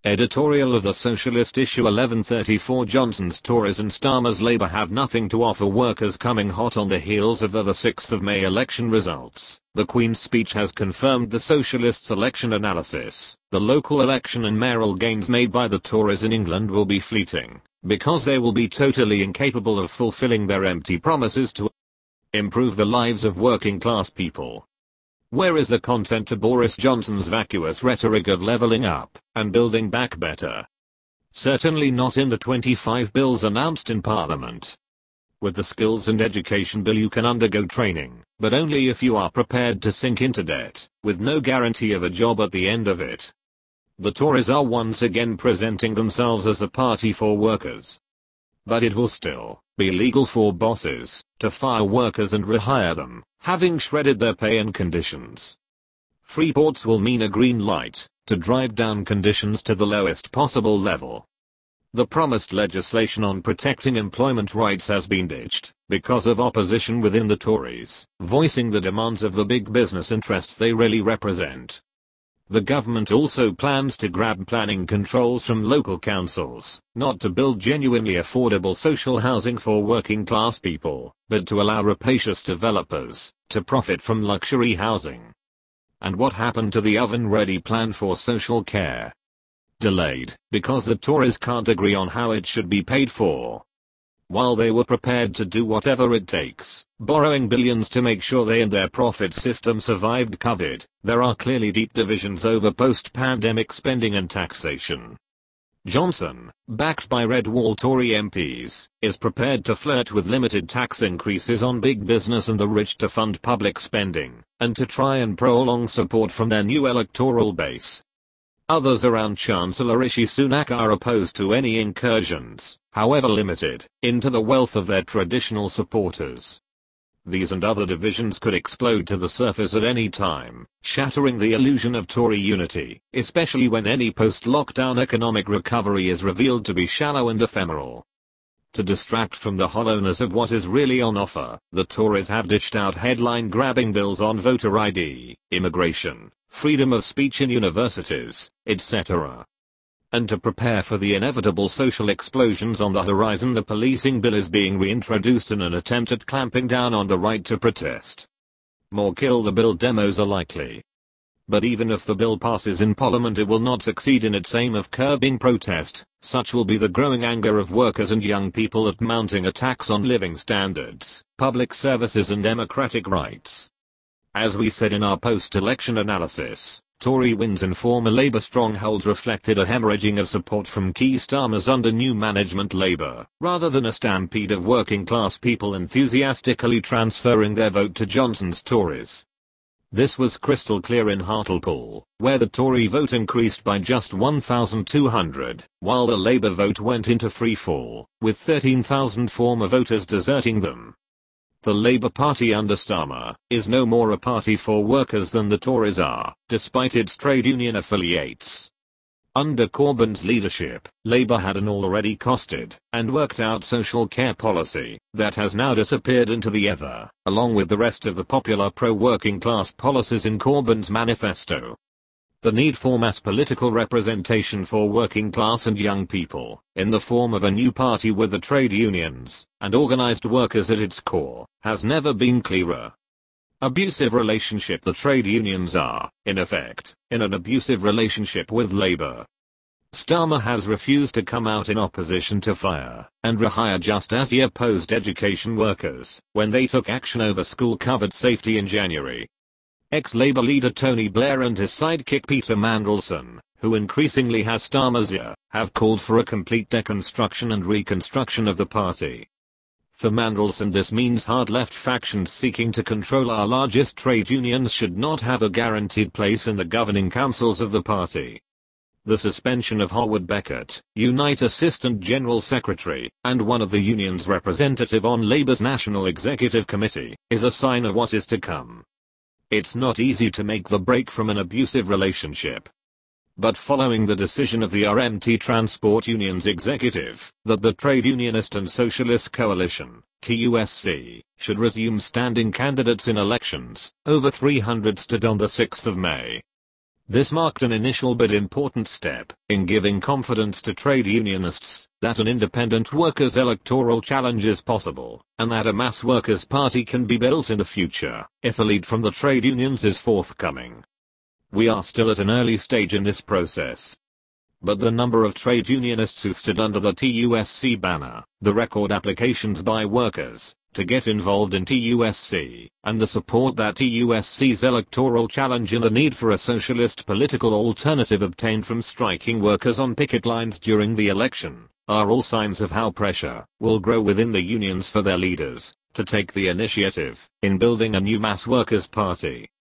Editorial of the Socialist issue 1134. Johnson's Tories and Starmer's Labour have nothing to offer workers. Coming hot on the heels of the 6th of May election results, the Queen's speech has confirmed the Socialists' election analysis. The local election and mayoral gains made by the Tories in England will be fleeting, because they will be totally incapable of fulfilling their empty promises to improve the lives of working class people. Where is the content to Boris Johnson's vacuous rhetoric of levelling up and building back better? Certainly not in the 25 bills announced in Parliament. With the Skills and Education Bill you can undergo training, but only if you are prepared to sink into debt, with no guarantee of a job at the end of it. The Tories are once again presenting themselves as a party for workers. But it will still be legal for bosses to fire workers and rehire them, having shredded their pay and conditions. Free ports will mean a green light to drive down conditions to the lowest possible level. The promised legislation on protecting employment rights has been ditched because of opposition within the Tories, voicing the demands of the big business interests they really represent. The government also plans to grab planning controls from local councils, not to build genuinely affordable social housing for working class people, but to allow rapacious developers to profit from luxury housing. And what happened to the oven-ready plan for social care? Delayed, because the Tories can't agree on how it should be paid for. While they were prepared to do whatever it takes, borrowing billions to make sure they and their profit system survived COVID, there are clearly deep divisions over post-pandemic spending and taxation. Johnson, backed by red wall Tory MPs, is prepared to flirt with limited tax increases on big business and the rich to fund public spending, and to try and prolong support from their new electoral base. Others around Chancellor Rishi Sunak are opposed to any incursions, however limited, into the wealth of their traditional supporters. These and other divisions could explode to the surface at any time, shattering the illusion of Tory unity, especially when any post-lockdown economic recovery is revealed to be shallow and ephemeral. To distract from the hollowness of what is really on offer, the Tories have dished out headline-grabbing bills on voter ID, immigration, freedom of speech in universities, etc. And to prepare for the inevitable social explosions on the horizon, the policing bill is being reintroduced in an attempt at clamping down on the right to protest. More kill the bill demos are likely. But even if the bill passes in Parliament, it will not succeed in its aim of curbing protest. Such will be the growing anger of workers and young people at mounting attacks on living standards, public services and democratic rights. As we said in our post-election analysis, Tory wins in former Labour strongholds reflected a hemorrhaging of support from Keir Starmer's under new management Labour, rather than a stampede of working class people enthusiastically transferring their vote to Johnson's Tories. This was crystal clear in Hartlepool, where the Tory vote increased by just 1,200, while the Labour vote went into free fall, with 13,000 former voters deserting them. The Labour Party under Starmer is no more a party for workers than the Tories are, despite its trade union affiliates. Under Corbyn's leadership, Labour had an already costed and worked out social care policy that has now disappeared into the ether, along with the rest of the popular pro-working class policies in Corbyn's manifesto. The need for mass political representation for working class and young people, in the form of a new party with the trade unions and organized workers at its core, has never been clearer. Abusive relationship. The trade unions are, in effect, in an abusive relationship with Labour. Starmer has refused to come out in opposition to fire and rehire, just as he opposed education workers when they took action over school-covered safety in January. Ex-Labour leader Tony Blair and his sidekick Peter Mandelson, who increasingly has Starmer's ear, have called for a complete deconstruction and reconstruction of the party. For Mandelson, this means hard-left factions seeking to control our largest trade unions should not have a guaranteed place in the governing councils of the party. The suspension of Howard Beckett, Unite Assistant General Secretary, and one of the union's representative on Labour's National Executive Committee, is a sign of what is to come. It's not easy to make the break from an abusive relationship. But following the decision of the RMT Transport Union's executive, that the Trade Unionist and Socialist Coalition, TUSC, should resume standing candidates in elections, over 300 stood on the 6th of May. This marked an initial but important step in giving confidence to trade unionists that an independent workers' electoral challenge is possible, and that a mass workers' party can be built in the future if a lead from the trade unions is forthcoming. We are still at an early stage in this process. But the number of trade unionists who stood under the TUSC banner, the record applications by workers to get involved in TUSC, and the support that TUSC's electoral challenge and the need for a socialist political alternative obtained from striking workers on picket lines during the election, are all signs of how pressure will grow within the unions for their leaders to take the initiative in building a new mass workers' party.